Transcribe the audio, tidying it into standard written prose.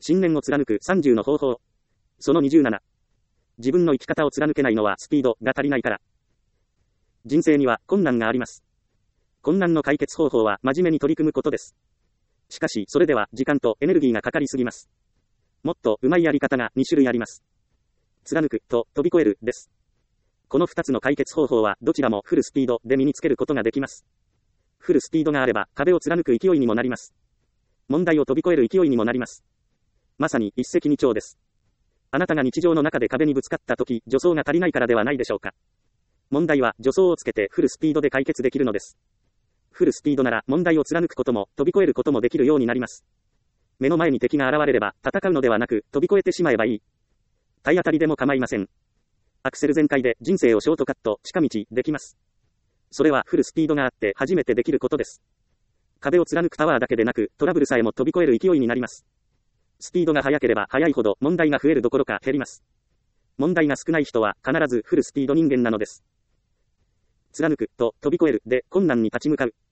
信念を貫く30の方法。その27。自分の生き方を貫けないのはスピードが足りないから。人生には困難があります。困難の解決方法は真面目に取り組むことです。しかし、それでは時間とエネルギーがかかりすぎます。もっと上手いやり方が2種類あります。貫くと飛び越えるです。この2つの解決方法はどちらもフルスピードで身につけることができます。フルスピードがあれば壁を貫く勢いにもなります。問題を飛び越える勢いにもなります。まさに一石二鳥です。あなたが日常の中で壁にぶつかった時、助走が足りないからではないでしょうか。問題は助走をつけてフルスピードで解決できるのです。フルスピードなら問題を貫くことも飛び越えることもできるようになります。目の前に敵が現れれば戦うのではなく飛び越えてしまえばいい。体当たりでも構いません。アクセル全開で人生をショートカット、近道できます。それはフルスピードがあって初めてできることです。壁を貫くパワーだけでなくトラブルさえも飛び越える勢いになります。スピードが速ければ速いほど問題が増えるどころか減ります。問題が少ない人は必ずフルスピード人間なのです。貫くと飛び越えるで困難に立ち向かう。